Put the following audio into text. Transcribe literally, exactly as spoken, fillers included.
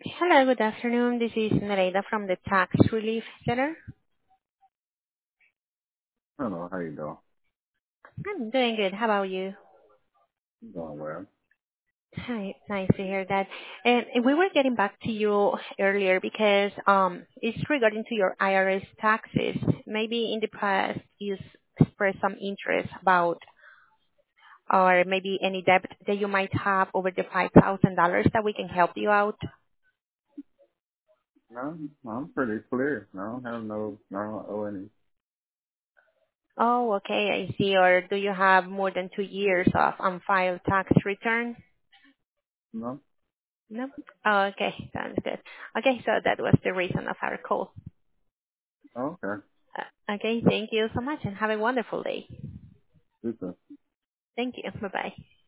Hello, good afternoon. This is Nereida from the Tax Relief Center. Hello, how you doing? I'm doing good. How about you? I'm doing well. Hi, nice to hear that. And we were getting back to you earlier because um, it's regarding to your I R S taxes. Maybe in the past you s- expressed some interest about, or maybe any debt that you might have over the five thousand dollars that we can help you out. No, I'm pretty clear. No, I don't have no, no, I don't owe any. Oh, okay, I see. Or do you have more than two years of unfiled tax return? No? No? Oh, okay. Sounds good. Okay, so that was the reason of our call. Oh, okay. Uh, Okay, thank you so much and have a wonderful day. Super. Thank you. Bye-bye.